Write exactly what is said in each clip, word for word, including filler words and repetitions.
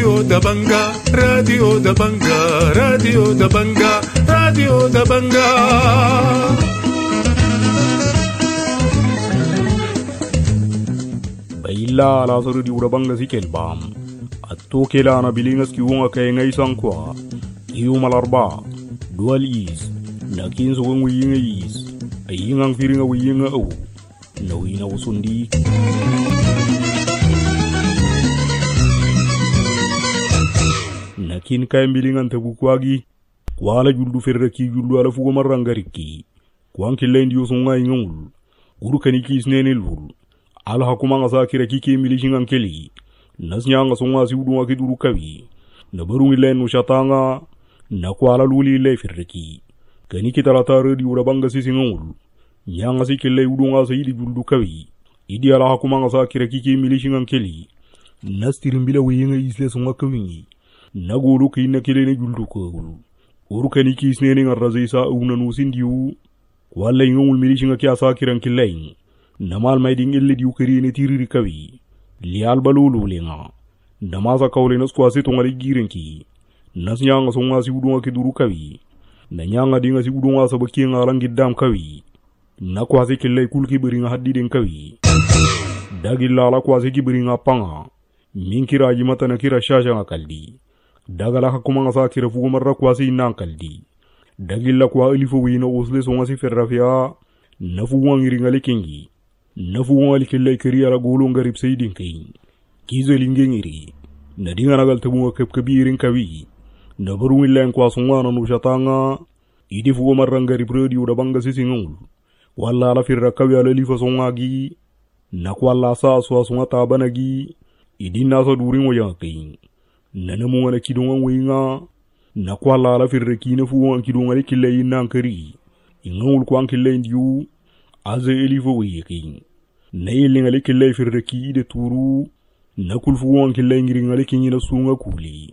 Radio da Banga, Radio da Banga, Radio da Banga, Radio da Banga. Baila la so Radio da Banga sikel bam. Atto kela na bilingas ki wonga kay ngay sankwa. Iu malarba, dual is, na kinso wong wiyinga is, ayingang firinga wiyinga au, na wina usundi. Na kin kay bilingan tabu kwagi, kwala juldu ferraki juldu ala fugo marangariki, kwan kilendi usunga ingul, uru kaniki isnenelul, ala hakumanga sakira kiki milishingan keli, nasnyanga sunga siudu wakiduru kawi, na barungi len ushatanga, na kwala luli le firreki kani kitala taradi ura banga sisi ngul nyanga sikile udunga sa idi buldu kawi idi ala hakumanga sa kireki ki milishingan keli nastirimbila wiyinga isle sunga kawingi nagulu kina kile ne juldu ko uru kani ki isneni ngarrazi sa una nusindiu wala ngul milishinga kya sa kiran kilain namal mai dingel diu kiri ne tiriri kawi li albalulu lenga namaza kawle naskwasi tongali girenki nas nyanga songa si udunga ki duru kawi na nyanga dinga si udunga sa baki nga rangi dam kawi na kwasi kille kulki biringa haddi den kawi dagilla la kwasi ki biringa panga minkira jimata na kira shasha nga kaldi dagala hakuma nga sa kira fugu marra kwasi inan kaldi dagilla kwa ilifo wina usle songa si ferrafia na fugu ngiringa likengi na fugu alikille kiri ala gulu ngarib sayidin kain kizo linge ngiri na dinga nagal tabu kep kabirin kawi na barungin len kwa sungwana no shatanga idi fugo marangari radio da banga sisi ngul walla la firra kawi ala lifa songagi na kwalla sa so sunga tabanagi idi naso durin wo yakin na namu wala kidunga winga na kwalla la firra kina fugo kidunga likille yinan kari ingul kwa kille ndiu aze elifo wiyakin na yilinga likille firra ki de turu na kulfu won kille ngiri ngale kinyi na sunga kuli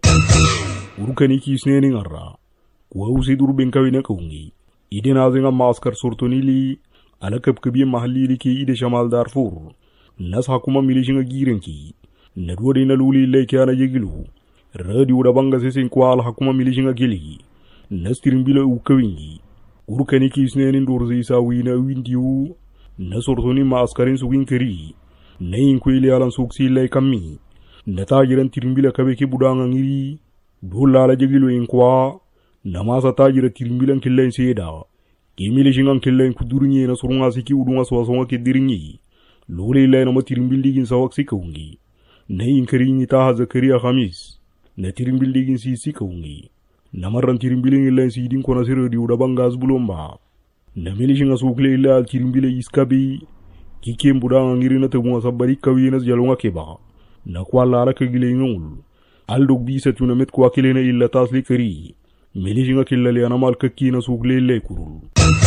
urukani ki sneni ngarra kwa usi durben kawina kaungi ide nazinga maskar surtunili ala kabkabi mahalli li ki ide shamal darfur nas hakuma milishinga girenki na duwade na luli le kana yegilu radio da banga sesin kwa ala hakuma milishinga gili nas tirimbila u kawingi urukani ki sneni ndurzi sa wina windiu na surtuni maskarin su winkari na yin kwele alan suksi lai kammi na tajiran tirimbila kabe ke budanga ngiri dola la jegilo in kwa na masa tajira tirimbilan killen seda kimile shingan killen kudurnye na surunga siki udunga swasonga ke diringi lole lai na matirimbildigin sawak sikaungi na yin karinyi ta zakariya khamis na tirimbildigin si sikaungi na marran tirimbilin illen sidin kona sirri da bangaz bulomba na milishinga sukle illa tirimbila iskabi kikem budanga ngiri na tebu sabari kawi na jalonga keba na kwala ala kagile ngul aldog bisa tuna met kwa kilena illa tasli kari milishinga killale anamal kakina sugle le kurul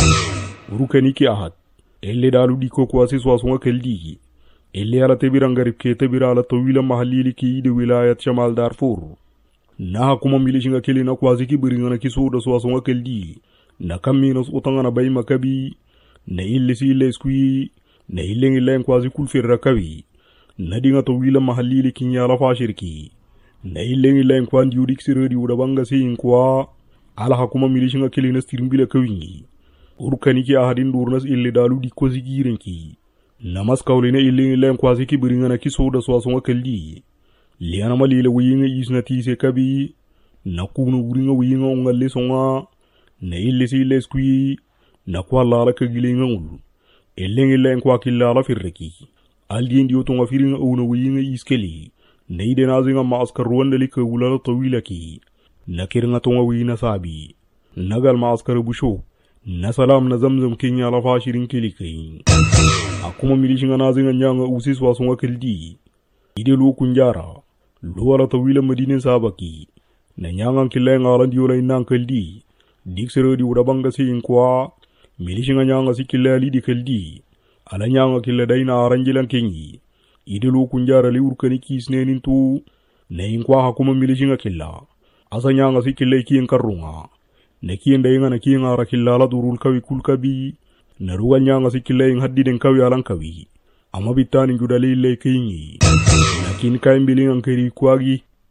urukani ki ahad elle dalu diko kwa si swasonga keldi elle ala tebirangarib ke tebira ala tawila mahallili ki de wilayat shamal darfur na kuma milishinga kilena kwa ziki biringa na kisoda swasonga keldi na kamina utanga na bay makabi na ille si ille skui na ilengi len kwazi kulferra kawi na dinga to wila mahallili kinya la fashirki na ilengi len kwan yudik sirodi uda banga sin kwa ala hakuma milishinga kilina stirimbila kawi urkani ki ahadin durnas ille dalu di kozi girenki na maskawlina ilengi len kwazi ki biringa na kisoda swasonga kaldi liana malila wiyinga isna tise kabi na kuno wuringa wiyinga ongalle songa na ille si ille skui na kwa lala kagilenga ngulu eleng elen kwa kila la firreki aldi ndi otonga firinga una wiyinga iskeli neide nazinga maskar wanda lika wulala tawila ki nakiringa tonga wiyina sabi nagal maskar busho na salam na zamzam kenya la fashirin kilikai akuma milishinga nazinga nyanga usis wasonga keldi ide lu kunjara lu wala tawila madine sabaki na nyanga kilenga ala ndi wala inan keldi diksero di udabanga sin kwa milishinga nyanga sikilla ali di keldi ala nyanga killa daina aranjilan kenyi idelu kunjara li urkani kisnenin tu nayin kwa hakuma milishinga killa asa nyanga sikilla kiyen karunga na kiyen dayinga na kiyen ara killa la durul kawi kulkabi na ruwa nyanga sikilla yin haddiden kawi alan kawi ama bitani judali le kenyi na kin kayin bilingan keri kwagi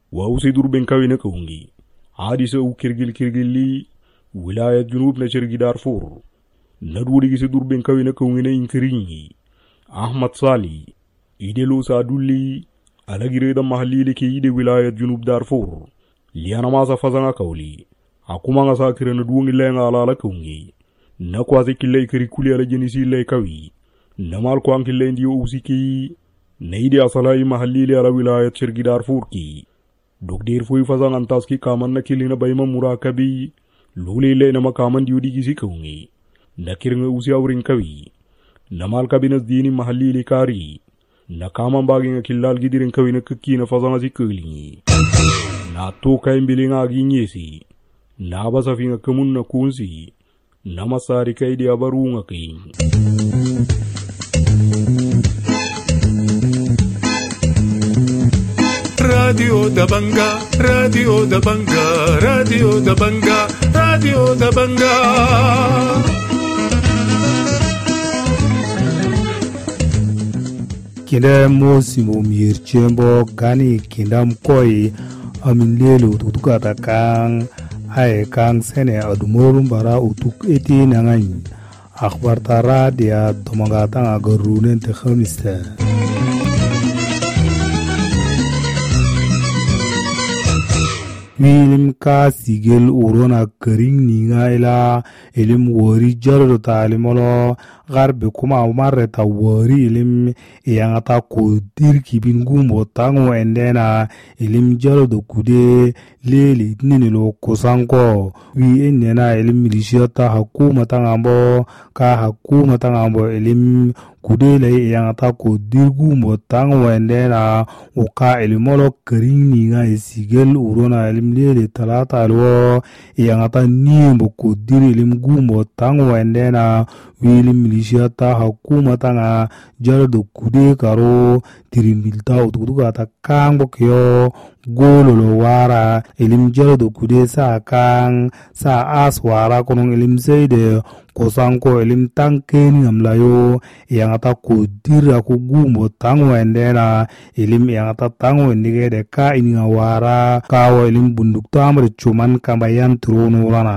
وأوسي دربن كوي نكونجي عادسة وكرجل كرجلي ولاية جنوب نشرق دارفور ندوري جسي دربن كوي نكونجي إنكريني أحمد صالي إيدلو سادولي على جريدة محلي لكي إيدي ولاية جنوب دارفور ليانا ماسا فزنا كولي أكوما نساكر ندوون اللين على لكونجي نكوازي كلي كريكولي على جنسي اللي كوي نمال كوان كلين ديو أوسي كي نيدي أصلاي محلي على ولاية شرق دارفور كي دوك دير فوي فزان انتاس كي كامن نكيلين بايما مراكبي لولي اللي نما كامن ديو دي جسي كونجي نكيرن أوسي أورين كوي نمال كابينس ديني محلي لكاري نكامن باقين كلال جديرن كوي نككي نفزان زي كولي ناتو كاين بلين آجي نيسي نابا سفين كمون نكونسي nama sari kai dia barunga kai Radio da Banga, Radio da Banga, Radio da Banga, Radio da Banga. Kinda mosi mo mirchembo gani kinda mkoi aminlelo tutukata kang ay kang sene adumorum bara utuk eti nangain akhbar tara dia domangata agarunen te khamista milim ka sigel urona kering ninga ila ilim wori jarro talimolo garbe kuma marre ta wori ilim yangata ko dirki bin gumbo tango endena ilim jarro do kude leli ninilo kusanko wi enena ilim milishata hakuma tangambo ka hakuma tangambo ilim kudele yangata ko dirgu mo tango endena uka ilimolo kering ninga isigel urona ilim lele talata alwo yangata nimbo ko diri ilim gumbo tango endena wilim milishata hakuma tanga jardo kude karo tirimbilta utukutuka ta kangbo kyo gololo wara ilim jardo kude sa kang sa aswara konong ilim seide kosanko ilim tankeni amlayo yangata kudira kugumbo tango endena ilim yangata tango endige de ka ininga wara kawa ilim bunduk tamre chuman kambayan trono rana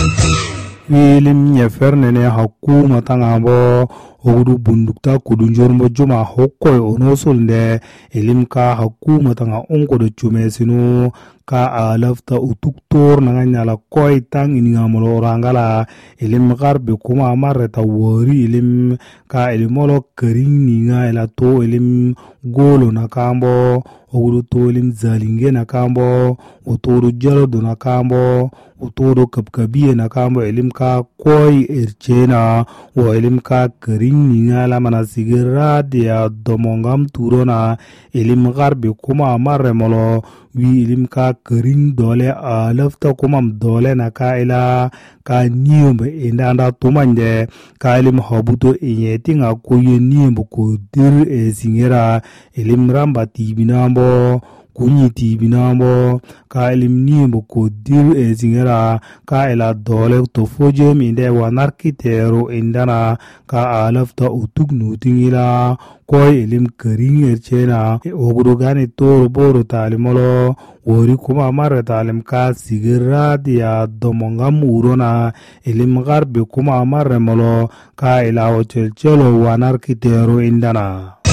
wilim nyefernene hakuma tangabo ogudu bundukta kudunjormo juma hokkoy onosolnde ilim ka hakuma tanga onko de chumesinu ka alafta utuktor nanganyala koy tang iningamolo rangala ilim garbe kuma marreta wori ilim ka ilimolo kering ninga ila to ilim golo nakambo ogudu to ilim zalinge nakambo otoru jalodo nakambo otoru kapkabiye nakambo ilim ka koy erchena o ilim ka kering ninga la mana sigira dia domongam turona ilim garbe kuma marremolo wi ilim ka kering dole alafta kumam dole na ka ila ka niyombe indanda tumande ka ilim habuto inyeti nga koye niyombe ko dir e singera ilim ramba tibinambo kunyi tibinambo ka ilim niyombe ko dir e singera ka ila dole to fojem inde wanarkitero indana ka alafta utuk nutingila koy ilim kering erchena ogudu gani toro boro talimolo wori kuma marre talim ka sigira dia domongam urona ilim garbe kuma marre molo ka ilawo chelchelo wanarkitero indana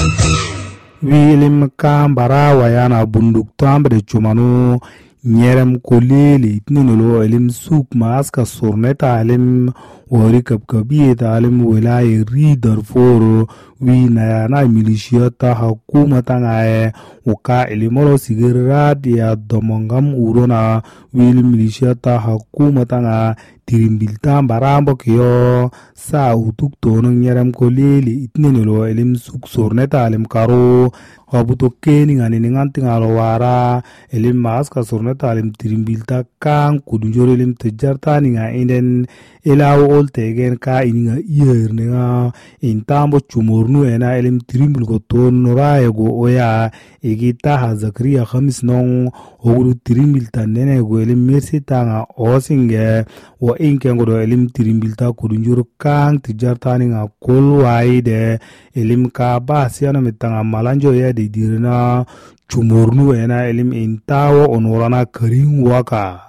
wi ilim ka mbarawa yana bunduk tambre chumanu nyerem koleli itninolo ilim suk maaska surne talim wori kapkabiye talim wilaye ri Darfur wi nayana milishiyata hakuma tangaye uka ilimolo sigira dia domongam urona wi milishiyata hakuma tanga tirimbilta barambo kiyo sa utuk tono nyerem koleli itninolo ilim suk surne talim karo habuto keni ngani nganti ngalo wara ilim maaska surne talim tirimbilta kang kudunjoro ilim tejartani nga inden ilawo oltegen ka ininga iyer nga intambo chumornu ena ilim tirimbul ko ton noraye go oya igita ha Zakariya Khamis nong oguru tirimbil tanene go ilim mersi tanga osinge wo inke ngodo ilim tirimbilta kudunjoro kang tijartani nga kolwaide ilim ka basiana mitanga malanjo ya de dirna chumurnu ena elim intawo onurana karing waka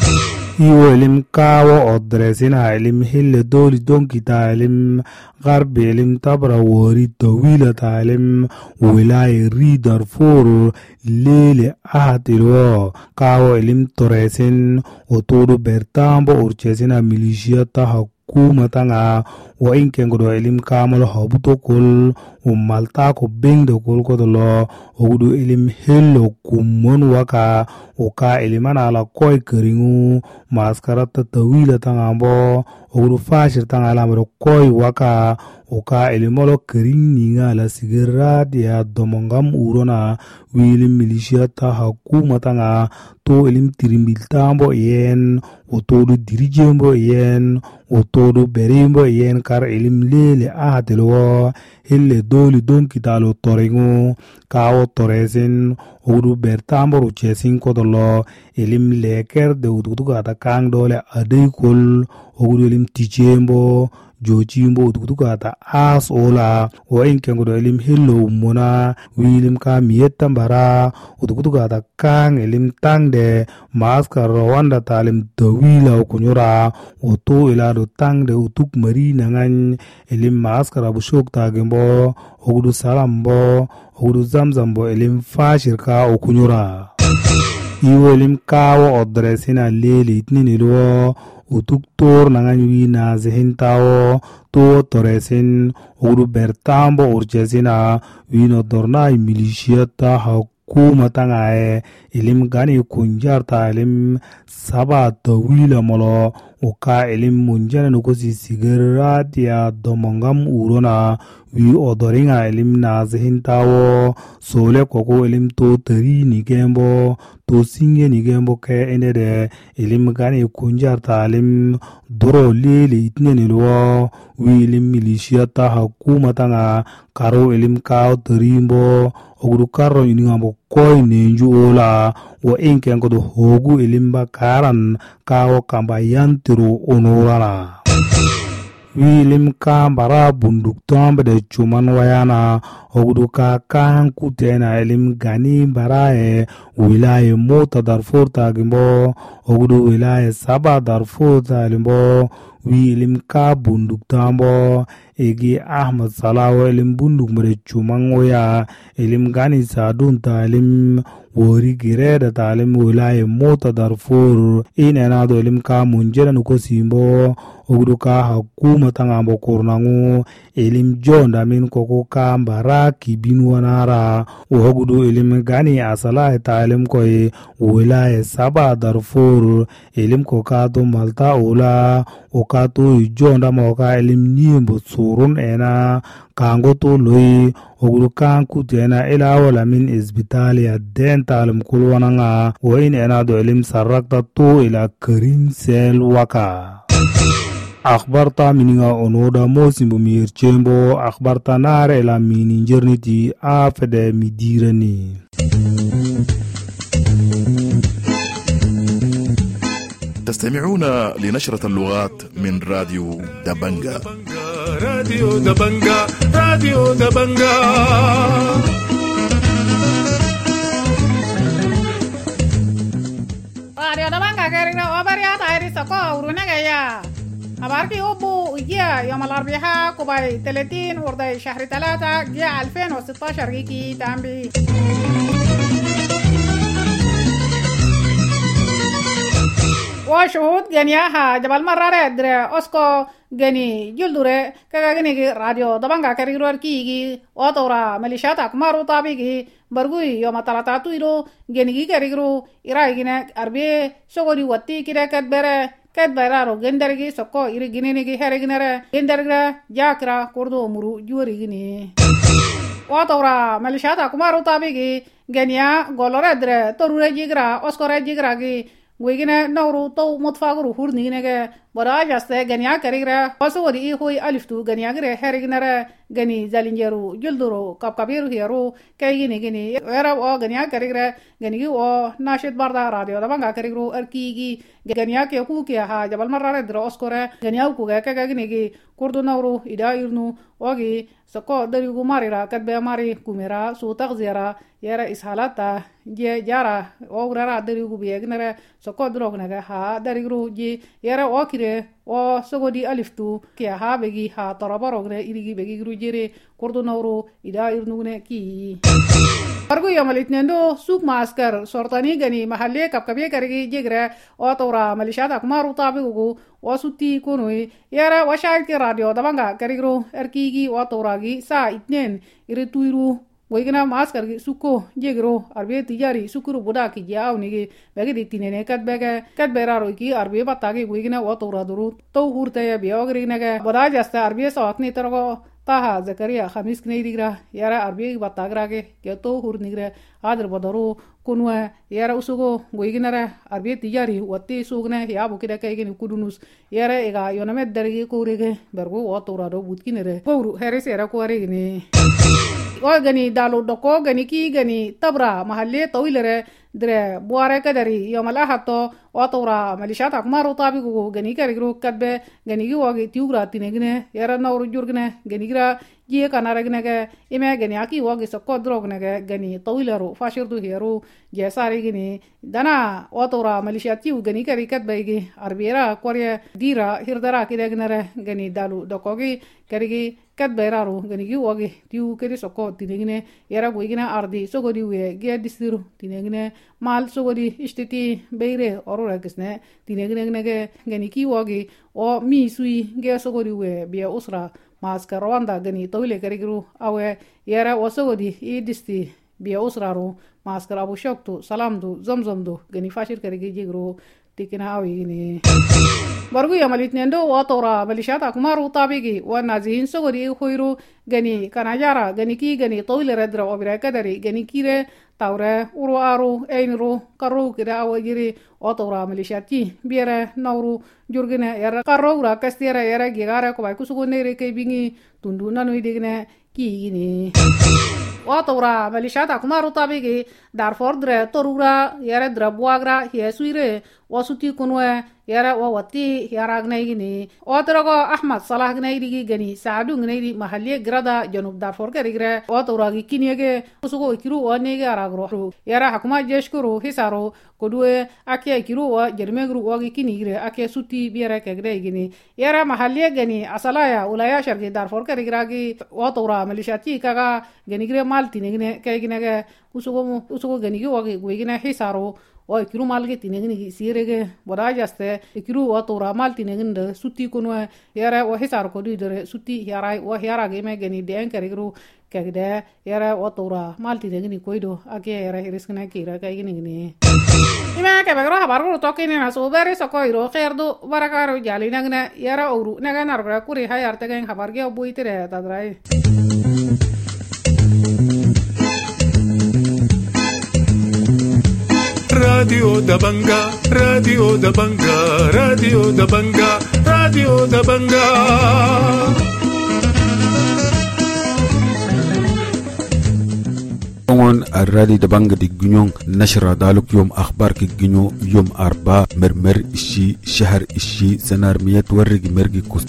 iwo elim kawo odresina elim hille doli donkita elim garbi elim tabra wori tawila ta elim wilaya ri Darfur lele ahatiro kawo elim toresin otodo bertambo urchesina milisia ta hakuma tanga wa inkengodo elim kamal habutokol umalta ko bengdo kol kodolo ogudu elim hello kumon waka oka elimana ala koy keringu maskarata tawila tangambo ogudu fashir tangala mero koy waka oka elimolo kering ninga la sigera dia domongam urona wilim militia ta hakuma tanga to elim tirimbiltambo yen otodu dirijembo yen otodu berimbo yen kar elim lele ahatelo hille doli don kitalo torengu kawo toresin ogudu bertambo ruchesin kodolo elim leker de utukutuka ata kang dole adeikol ogudu elim tichembo jochimbo utukutuka ata as ola o inkengodo elim hillo umona wilim ka mietta mbara utukutuka ata kang elim tangde maskar wanda talim dawila okunyora oto ilado tangde utuk mari nangan elim maskar abushok tagembo ogudu salambo ogudu zamzambo elim fashirka okunyora iwo elim kawo odresina leli itninilo utuk tor nangan wina zehintawo to toresin ogudu bertambo urchesina wino dorna milisia ta hakuma tangae elim gani kunjar ta elim saba tawila molo oka elim munjana nukosi sigera dia domongam urona wi odoringa elim nazehintawo sole koko elim to tari nigembo to singe nigembo ke enede elim gani kunjar ta elim doro lele itnenilwo wi elim milisia ta hakuma tanga karo elim kao tarimbo ogudu karo iningambo koy nenju ola wa inkengo do hogu elimba karan kawo kamba yantiro onorana wilim ka bara bunduk tombe de chuman wayana ogudu ka kan kutena elim gani barae wilaya mota Darfur tagimbo ogudu wilaya saba Darfur tagimbo wilim ka bunduk tambo egi Ahmad Salawo elim bunduk mre chuman waya elim gani sadun talim wori gireda talim wilaya mota Darfur inena do elim ka munjera nuko simbo ogudu ka hakuma tangambo kornangu elim jonda min koko ka mbara kibinu wanara ogudu elim gani asala talim koy wilaya saba Darfur elim koka to malta ola oka to jonda moka elim nimbo surun ena kango to loy ogudu kan kutena ila wala min isbitalia dental mkulwananga o in ena do elim sarakta to ila karim sel waka akhbarta mininga onoda mosimbo mirchembo akhbarta nare ila mininjerniti afede midirani تستمعون لنشرة اللغات من راديو دبنجا. راديو دبنجا راديو دبنجا راديو دبنجا كرينا وبريات عيري سكو ورونغايا أباركي أبو إجيا يوم الأربعاء كوباي ثلاثين ورداي شهر ثلاثة جيا ألفين وستة عشر جيكي تامبي وشهود جنياها جبل مرارة دري أسكو جني جلدورة كجني راديو دبنجا كريرور كيجي وطورا مليشات أكمارو طابيجي برغوي يوم ثلاثة تويرو جني كريرو إرايجنا أربعة سوغوري واتي كده كدبرة كدبرارو جندرجي سكو إيري جنينيجي هرجنرة جندرجا جاكرا كوردو مرو جوريجني وطورا مليشات أكمارو طابيجي جنيا غولورة دري تورورة جيجرا أسكورة جيجراجي ويجينا نورو تو متفاقرو هور نيجينه boda jaste ganya karigra waso wadi ihoy aliftu ganya gre herignara gani zalinjeru julduro kapkabiru hero kaygini gini era o ganya karigra gani o nashid barda radio da banga karigru arkigi ganya ke ku ke ha jabal marare dro oskore ganya ku ga ka gini gi kurdu nawru ida irnu ogi sako dari gumarira kadbe mari kumera su tagzira yara ishalata je jara ograra dari gubiye gnara sako drognaga ha dari gru ji yara okire o sogodi aliftu ke ha begi ha tarabarogne irigi begi gru jere kurdu nawru ida irnugne ki argo yamalitnendo suk maskar sortani gani mahalle kapkabe karigi jegre o tora malishata kumaru tabigu wasuti kunui yara washail ke radio dabanga karigro erkigi o toragi sa itnen irituiru goigna maskar gi suko jegro arbe tijari sukuru buda ki jaw nigi bagi ditinene kat bega kat beraro ki arbe batagi goigna o tora duru to hurte ya biogri naga boda jasta arbe sawakni tergo taha zakaria khamis kneidigra yara arbe batagrage ke to hurnigre adr bodaru kunwa yara usugo goiginara arbe tijari watti sugne ya bukida kaygini kudunus yara ega yonamet dargi kurege bergo o tora do butkinere pawru heres yara kuaregini o gani dalu doko gani ki gani tabra mahalle tawilere dire buare kadari yomala hatto o tora malishata kumaru tabigu gani karigru kadbe gani gi wogi tiugra tinegne yara nawru jurgne gani gira jiye kanaragne ge ime gani aki wogi sokko drogne ge gani tawilero fashirdu hero je sari gini dana o tora malishati gani kari kadbe gi arbira korya dira hirdara kidegnere gani dalu dokogi karigi kadberaru gani gi wogi tiu kedi sokko tinegne yara goigina ardi sogodi we ge disiru tinegne mal sogodi istiti beire orura gisne tinegne ge gani ki wogi o mi sui ge sogodi we bia usra maska rwanda gani tawile karigru awe yara o sogodi i disti bia usraru maska abu shoktu salamdu zamzamdu gani fashir karigi jigru tikina awi ni bargu yamalitnendo wa tora balishata kumaru tabigi wa nazihin sogodi khoiru gani kanajara gani ki gani tawile redra obira kadari gani kire tawre uru aru einru karu kida awajiri o tora malishati biere nawru jurgine yara karro ura kastira yara gigara ko bay kusugo nere ke bingi tundu nanu digne ki gini o tora malishata kumaru tabigi darfor dre torura yara drabuagra yesuire wasuti kunwe yara wa wati yara gnaygini o tarago ahmad salah gnaydi gani saadu gnaydi mahalli grada janub darfor karigre o toragi kinyege kusugo ikiru o nege aragro yara hakuma jeshkuru hisaro kodue ake ikiru o jermegru o kinigre ake suti biere kegre gini yara mahalli gani asalaya ulaya shargi darfor karigragi o tora malishati kaga ganigre malti negne kayginege usugo usugo ganigi o gwegina hisaro o ikiru malge tinegni sirege boda jaste ikiru o tora mal tineginde suti kunwa yara o hisar ko didere suti yara o yara ge me gani den karigru kagde yara o tora mal tinegni koido age yara riskna kira kaygini ni ima ke bagro habaru to kini na so bari so koiro khairdu barakaro jali nagna yara oru naga nargra kuri hayar tegen habarge obuitere tadrai Radio da Banga, Radio da Banga, Radio da Banga, Radio da Banga. on الراديو دبانغ دي جنيون نشرة دالوك يوم أخبار كي جنيو يوم أربعة مرمر إشي شهر إشي سنار ميات ورق مرقي كوس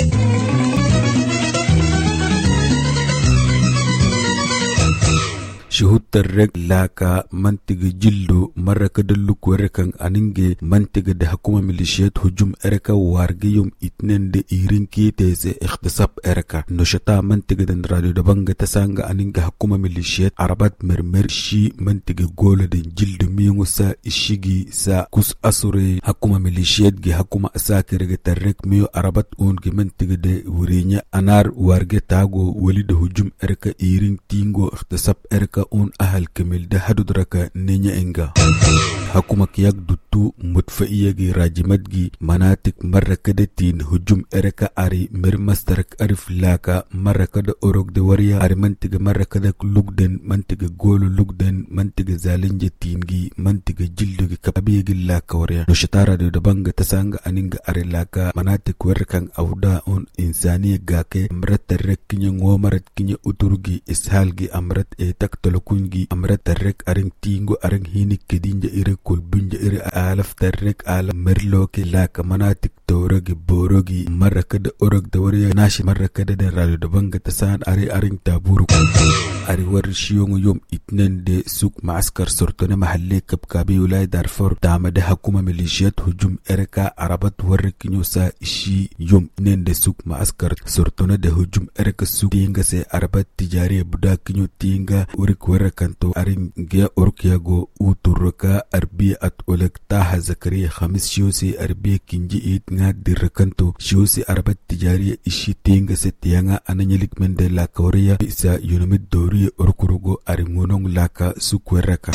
شهود الرق لاكا منطقة جلدو مرة كدلوك ورقان أننجي منطقة ده حكومة ميليشيات هجوم إركا وارجي يوم اتنين ده إيرين كي تيزي اختصاب إركا نشطا منطقة دن راديو دبانغ تسانغ أننجي حكومة ميليشيات عربات مرمر شي منطقة غولة دن جلدو ميونغو سا إشيجي سا كوس أسوري حكومة ميليشيات جي حكومة أساكر ترق ميو عربات اونجي منطقة ده ورينيا أنار وارجي تاغو ولي ده هجوم إركا إيرين تينغو اختصاب إركا أون أهل كمل ده هدو دركا نينيا إنغا حكومة كياك دوتو مدفئية جي راجمت جي مناطق مرة كده تين هجوم إركا أري مرمسترك أرف لاكا مرة كده أوروك دي وريا أري منطقة مرة كده لوكدن منطقة غولو لوكدن منطقة زالنجة تين جي منطقة جلدو جي كبابية جي لاكا وريا نشتارا دي دبانغ تسانغ أنينغ أري لاكا مناطق وركان أودا أون إنسانية غاكي أمرت ترك كيني ngومرت كيني أتورجي إسهالجي أمرت إيتاك تلوكونجي أمرت ترك أرين تينغو أرين هيني كدينجا إيري كل بنجا إيري آلف ترك آل مرلوكي لاكا مناطق توروجي بوروجي مرة كده أورك دوريا ناشي مرة كده دي راديو دبانغ تسان أري أرين تابورو أري ورشيون يوم اتنين دي سوق معسكر سرطانة محلي كبكابي ولاي دارفور دعم حكومة ميليشيات هجوم إركا عربات وركينيو سا إشي يوم اتنين دي سوق معسكر سرطانة دي هجوم إركا سوق تينغا سي عربات تجارية بدا كينيو تينغا ورك وركانتو أرين جيا أوركياغو أوتوركا أربية أتولك تاها زكريا خمس شيوسي أربية كينجي إيت ناد دي ركانتو شيوسي عربات تجارية إشي تينغا سي تيانغا أنا نيلك من دي لاكوريا بإسا يونمت دوري أوركوروغو أريمونون لاكا سوق وركا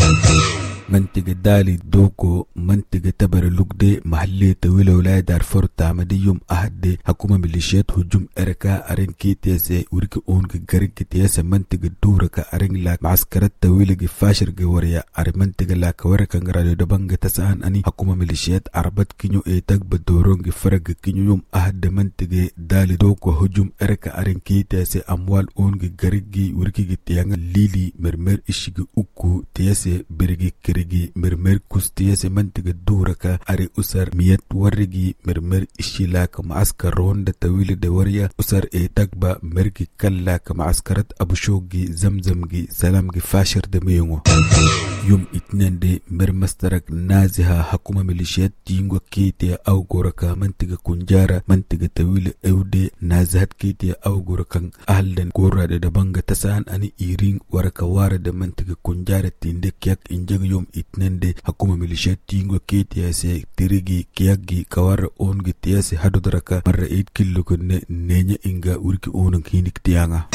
منطقة دالي دوكو منطقة تبر لوكدي محلية طويلة ولاية دارفور تعمدي يوم أحد دي حكومة ميليشيات هجوم إركا أرين كي تيسي ورك أونك غريك تيسي منطقة دوركا أرين لاك معسكرات طويلة فاشر جوريا أرين منطقة لاك وركا نغرالي دبانغ تسان أني حكومة ميليشيات عربات كينيو إيتاك بدورونغ فرق كينيو يوم أحد منطقة دالي دوكو هجوم إركا أرين كي تيسي أموال أونك غريك وركي تيانغ ليلي مرمر إشيغ أوكو تيسي برغي رجي مرمر كستيس منطقة دوركا أري أسر ميت ورجي مرمر إشيلاك معسكر روند طويل دوريا أسر إيتاكبا مرجي كلاك معسكرات أبو شوقي زمزمجي سلامجي فاشر دميونو يوم اتنين دي مرمسترك نازها حكومة ميليشيات تينغو كيتيا أو غوركا منطقة كنجارة منطقة طويل أودي نازهات كيتيا أو غوركا أهلدن غورا دي دبانغ تسان أني إيرين وركا وارد منطقة كنجارة تيندك ياك إنجاق يوم اتنين دي حكومة ميليشيات تينغو كيتيا سي تيريجي كياكي كوار أونغي تياسي حدو دركا مرة إيد كيلو كن نينيا إنغا وركي أونغ هينك تيانا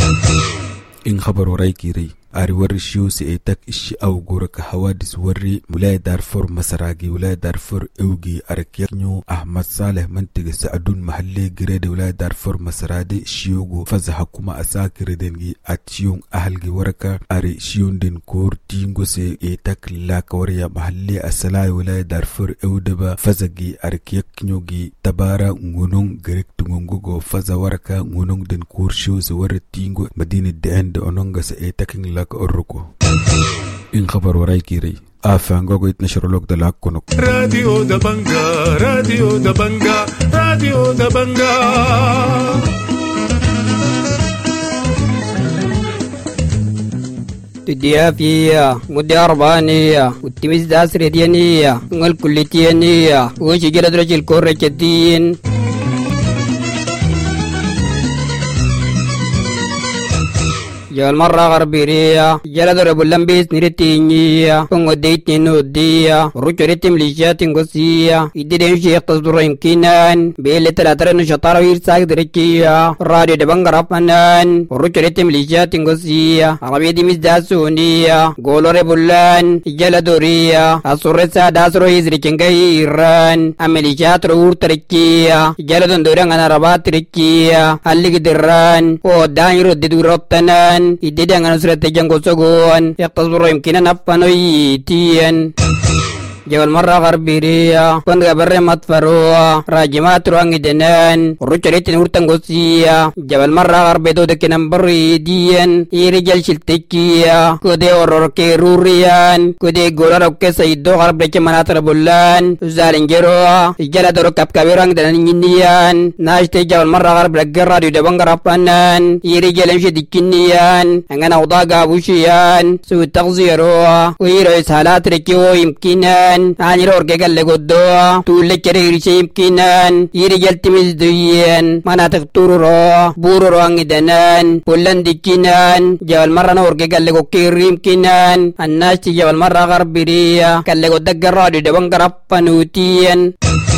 إن خبر ورايكي ري أري ورشيو سي إيتاك إشي أو غورك حوادث وري ولاية دارفور مسراغي ولاية دارفور أوغي أركيانيو أحمد صالح منطقة سعدون محلي غريد ولاية دارفور مسرادي شيوغو فز حكومة أساكر دينغي أتشيون أهلغي وركا أري شيون دين كور تينغو سي إيتاك لاك وريا محلي أسلاي ولاية دارفور أودبا فزغي أركيانيوغي تبارا نغنون غريك تنغنغو فز وركا نغنون دين كور شيو سي ورد تينغو مدينة دين دي أنونغا سي إيتاكين لك أركو إن خبر وراي كيري أفانغو يتنشر لك دلاك كنك راديو دبنجا راديو دبنجا راديو دبنجا تديافية مدي أربانية وتميز داسر ديانية نغل كلتيانية وشي جلد رجل كورة جدين جال مرة غربيرية جال ضرب اللمبيس نريتينية فنغو ديتني نودية رجو ريتم لجات نغسية يدين شيخ تصدر يمكنان بيلي تلاتر نشطار ويرساك دركية راديو دبنغ رفنان رجو ريتم لجات نغسية عربية دي مزداسونية غولو ريبولان جال دورية أصوريسا داسرو يزري چنگي إيران أملي جات رور تركية جال دندوران أنا ربات تركية اللي قدران ودان يرد دو ربطنان إدي dengan surat tejang gosogon يقتصر يمكن نفنو يتين جوال مرة غربيرية كنت قبر مطفروة راجمات روانج دنان ورچريت نورتن غوسية جوال مرة غربيدو دكي نمبر يدين يرجل شلتكية كودي وروركي روريان كودي غورا روكي سيدو غرب لكي مناطر بولان زالين جروة جلا دورو كاب كابيرانج دنان ينيان ناشتي جوال مرة غرب لكي راديو دبنغ رفنان يرجل مشي دكينيان انغان اوضا غابوشيان سو تغزيروة ويرو اسهالات ركيو يمكنان ani rorge galle goddo tulle kere irse yimkinan yiri jaltimiz duyen manatak tururo bururo angidanan pullan dikinan jawal marra norge galle go kirimkinan annasti jawal marra garbiriya galle go daggaradi de bangarappanutiyen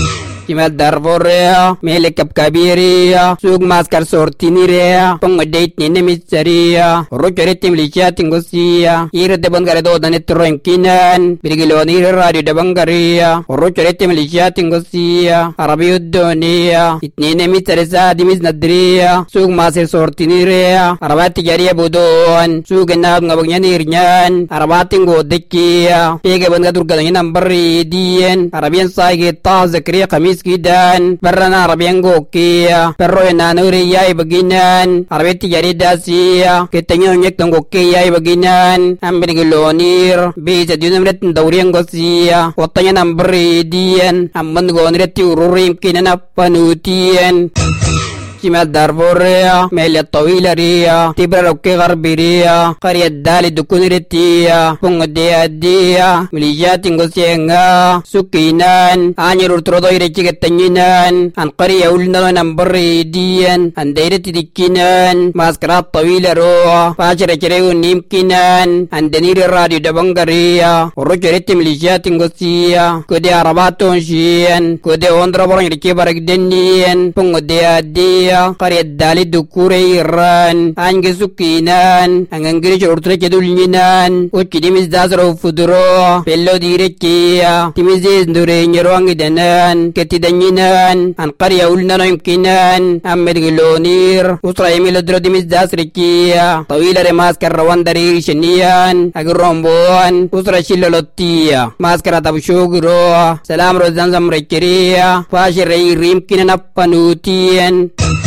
شمال دارفور ملك كبيريا سوق ماسكر سورتينيريا بونغ ديت نيميتسريا روجريت مليشيات غوسيا يرد بنغاريدو دانيتروين كينان بريغلونير راديو دبنغاريا روجريت مليشيات غوسيا عربي الدنيا اتنين ميتسرسا ديميز ندريا سوق ماسكر سورتينيريا عربات تجارية بودون سوق الناب ngabagnya nirnyan arabatin godekia pege banga durgadanya nambari dien arabian saige ta zakriya khamis kidan barana arabian gokia perro enanuriya ibaginan arabeti jari dasia ketenyo nyek tonggokia ibaginan ambir gelonir bisa dunamret daurian gosia watanya nambari dien amman gonreti ururim kinana panutien شمال دارفوريا ميليا طويلة ريا تبرا روكي غربيريا قرية دالي دكون ريتيا بونغ ديا ديا مليجات انغوسينغا سكينان آني رورترودو يريكي التنينان عن قرية ولنا نمبري ديان عن دايرة تدكينان ماسكرات طويلة روح فاشرة كريو نيمكينان عن دنير الراديو دبنغريا ورجرت مليجات انغوسيا كودي عرباتون شيان كودي اوندرابورن يريكي بارك دنيان بونغ ديا ديا قرية دالي دكوري إيران أنجي سكينان أنجي شورتري كدولنينان وكدي مزدازرو فدرو بلو ديريكيا تمزيز نورين يروان دنان كتدنينان أن قرية ولنا يمكنان أمد غلونير وصرا يميل درو دي مزدازركيا طويلة رماس كروان داري شنيان أقرمبوان وصرا شلولوتيا ماسكرا تبشوغرو سلام روزان زمركريا فاشر ري ريمكنان أبانوتيان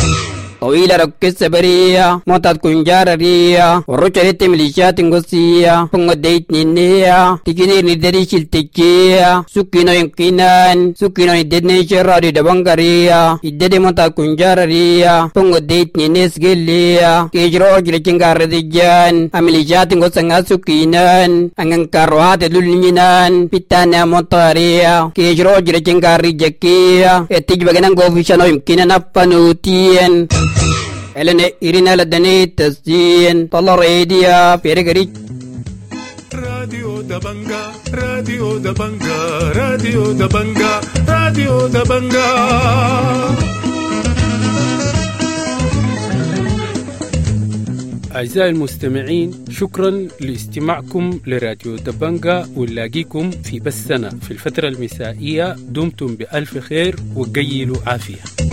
طويلة ركز بريا موتات كنجار ريا ورجعت مليشات غوسيا بونغ ديت نينيا تيجي ندري شلتكيا سكينو يمكنان سكينو يدني شراري دبنغريا يددي موتات كنجار ريا بونغ ديت نينيس جليا كيجرو جلكينغار ديجان امليشات غوسنغا سكينان انغن كاروات دولنينان بيتانا موتاريا كيجرو جلكينغار جكيا اتيج بغنان غوفيشانو يمكنان ابانوتين Elene irina la dane tasdien talla radio pergari Radio da Banga Radio da Banga Radio da Banga Radio da Banga أعزائي المستمعين شكرا لاستماعكم لراديو دبنجا ونلاقيكم في بثنا في الفترة المسائية دمتم بألف خير وقيلوا عافية.